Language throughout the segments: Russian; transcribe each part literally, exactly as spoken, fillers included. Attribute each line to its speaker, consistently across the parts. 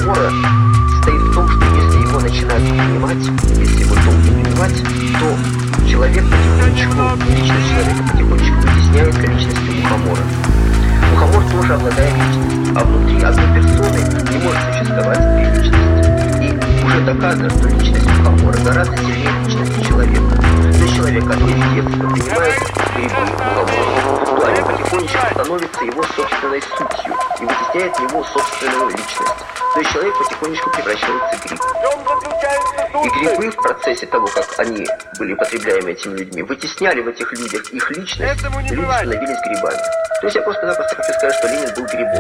Speaker 1: мухомора состоит в том, что если его начинают понимать, если его долго понимать, то человек потихонечку, личность человека потихонечку вытесняется личностью мухомора. Мухомор тоже обладает личностью, а внутри одной персоны не может существовать две личности. И уже доказано, что личность мухомора гораздо сильнее личности человека. То есть человек, который с детства принимает грибы мухомора, то они потихонечку становятся его собственной сутью и вытесняет в него собственную личность. То есть человек потихонечку превращается в гриб. И грибы в процессе того, как они были потребляемы этими людьми, вытесняли в этих людях их личность, и люди становились грибами. То есть я просто-напросто хочу сказать, что Ленин был грибом.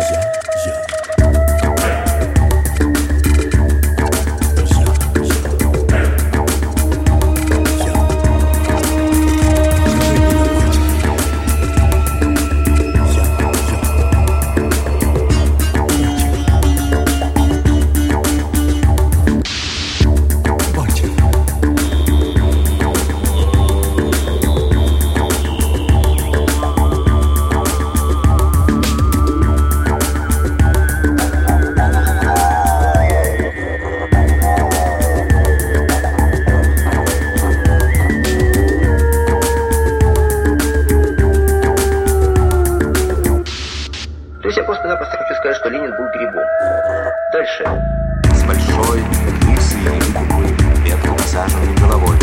Speaker 1: То есть я просто-напросто хочу сказать, что Ленин был грибом. Дальше.
Speaker 2: С большой, лысой и невидимой, ветку насаженной головой.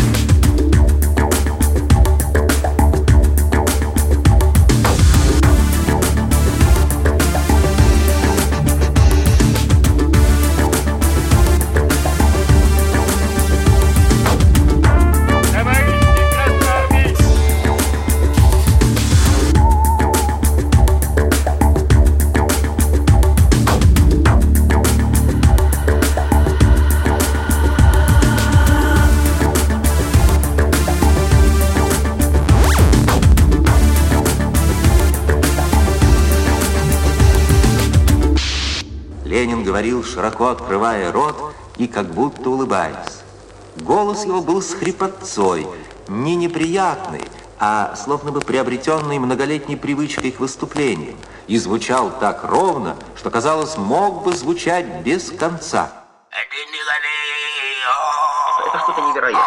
Speaker 2: Ленин говорил, широко открывая рот и как будто улыбаясь. Голос его был с хрипотцой, не неприятный, а словно бы приобретенный многолетней привычкой к выступлениям, и звучал так ровно, что, казалось, мог бы звучать без конца.
Speaker 1: Это что-то невероятное.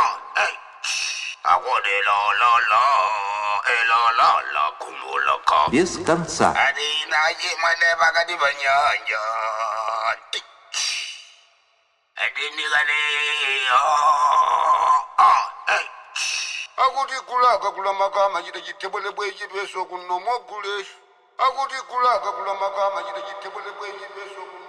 Speaker 2: Без конца.
Speaker 3: Akuti kulaga kula magama jita jitebele bweji beso kuno mogulesh. Akuti kulaga kula magama jita jitebele bweji beso kuno